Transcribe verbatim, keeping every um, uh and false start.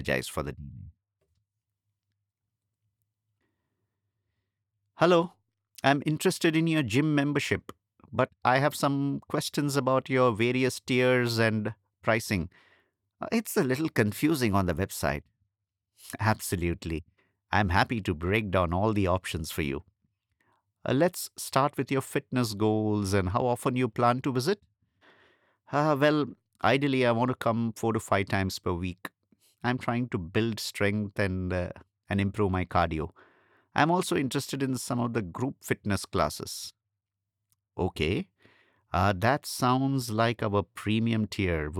Apologize for the delay. Hello, I'm interested in your gym membership, but I have some questions about your various tiers and pricing. Uh, It's a little confusing on the website. Absolutely. I'm happy to break down all the options for you. Uh, let's start with your fitness goals and how often you plan to visit. Uh, well, ideally, I want to come four to five times per week. I'm trying to build strength and uh, and improve my cardio. I'm also interested in some of the group fitness classes. Okay, uh, that sounds like our premium tier.